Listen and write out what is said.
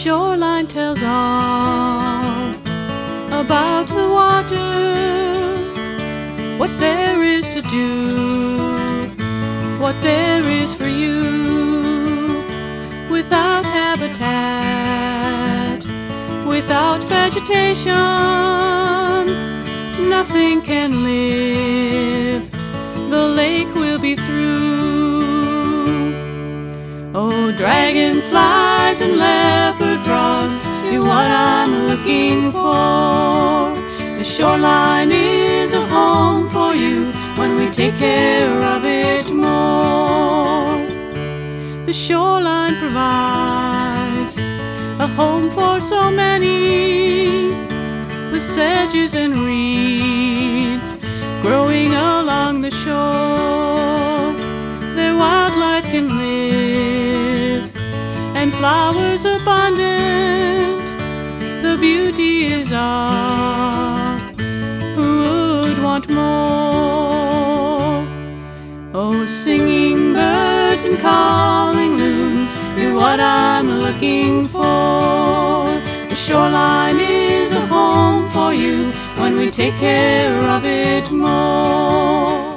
shoreline tells all about the water, what there is to do, what there is for you. Without habitat, without vegetation, nothing can live. The lake will be through. Oh, dragonflies and leopard frogs, you're what I'm looking for. The shoreline is a home for you when we take care of it more. The shoreline provides a home for so many, with sedges and reeds growing along the shore. Their wildlife can live and flowers abundant. The beauty is all. Who would want more? Oh, singing birds and calling loons, you're what I'm looking for. The shoreline is a home for you when we take care of it more.